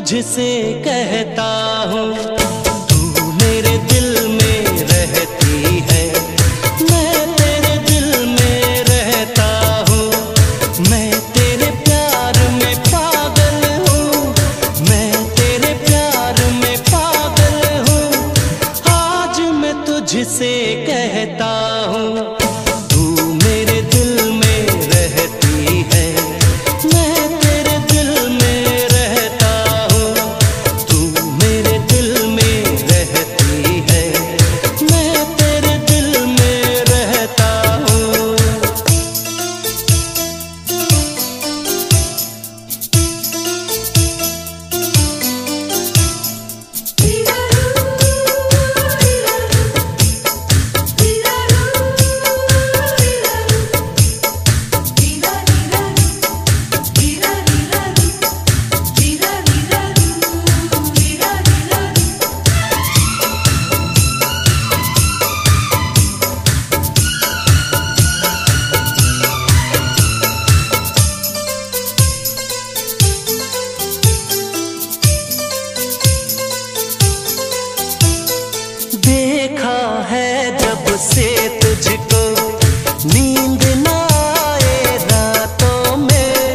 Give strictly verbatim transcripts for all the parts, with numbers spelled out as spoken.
तुझसे कहता हूँ, तू मेरे दिल में रहती है, मैं तेरे दिल में रहता हूँ। मैं तेरे प्यार में पागल हूँ, मैं तेरे प्यार में पागल हूँ। आज मैं तुझसे कहता हूँ, तू मेरे दिल में रहती है, मैं तेरे दिल में रहता हूँ। तू मेरे दिल में रहती है, मैं तेरे दिल में रहता हूँ। देखा है जब से तुझको, नींद ना आए रातों में।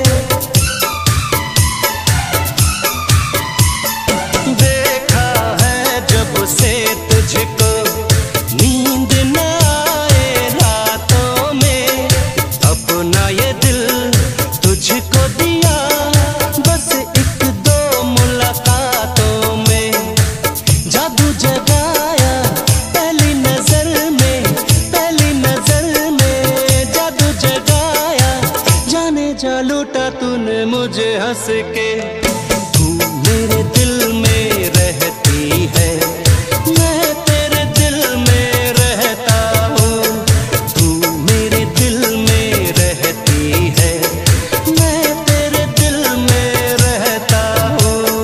देखा है जब से तुझको, नींद ना आए रातों में। अपना ये दिल तुझको दिया, बस एक दो मुलाकातों में। जादू जगाया पहली नजर में, पहली नजर में जादू जगाया। जाने जा लूटा तूने मुझे हंस के। तू मेरे दिल में रहती है, मैं तेरे दिल में रहता हूँ। तू मेरे दिल में रहती है, मैं तेरे दिल में रहता हूँ।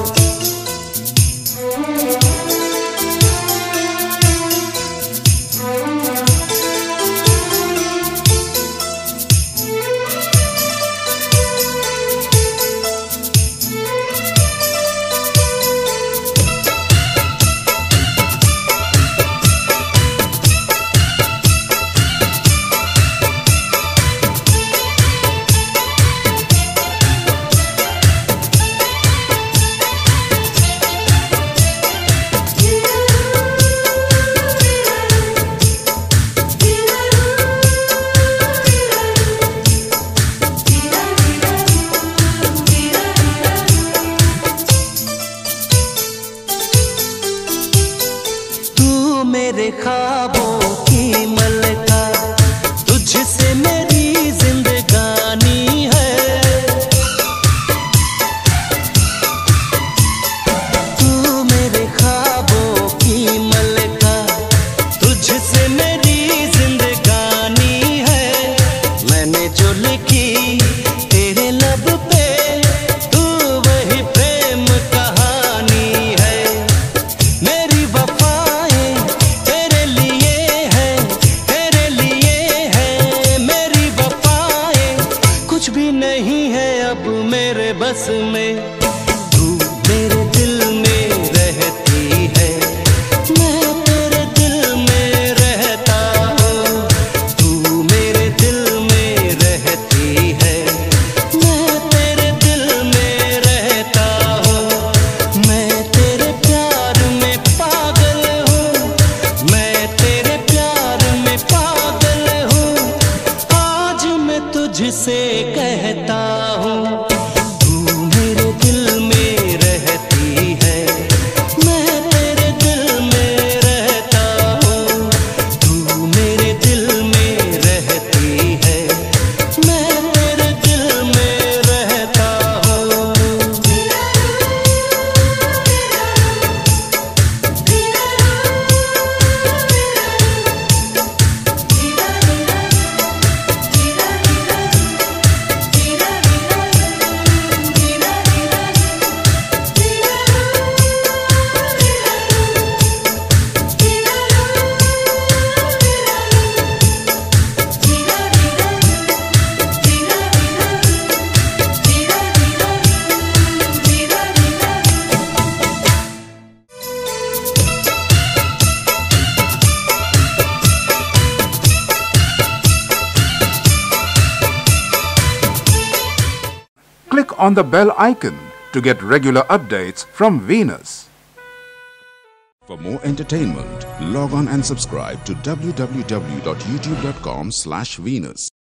मेरे ख्वाबों की मलका, तुझसे मेरी जिंदगानी है। तू मेरे ख्वाबों की मलका, तुझसे मेरी जिंदगानी है। मैंने जो लिखी तेरे लब पे, तू वही प्रेम कहानी है। मेरी वफाएं तेरे लिए click on the bell icon to get regular updates from Venus. For more entertainment, log on and subscribe to w w w dot youtube dot com slash Venus.